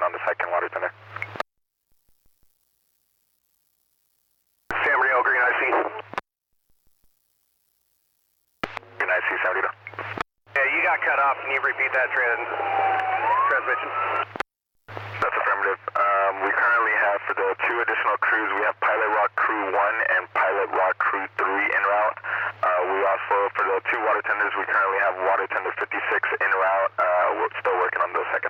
on the second water tender. San Marino, green IC. Green IC, San Marino. Yeah, you got cut off. Can you repeat that transmission? That's affirmative. We currently have, for the 2 additional crews, we have Pilot Rock Crew 1 and Pilot Rock Crew 3 en route. We also, for the 2 water tenders, we currently have Water Tender 56 en route. We're still working on those second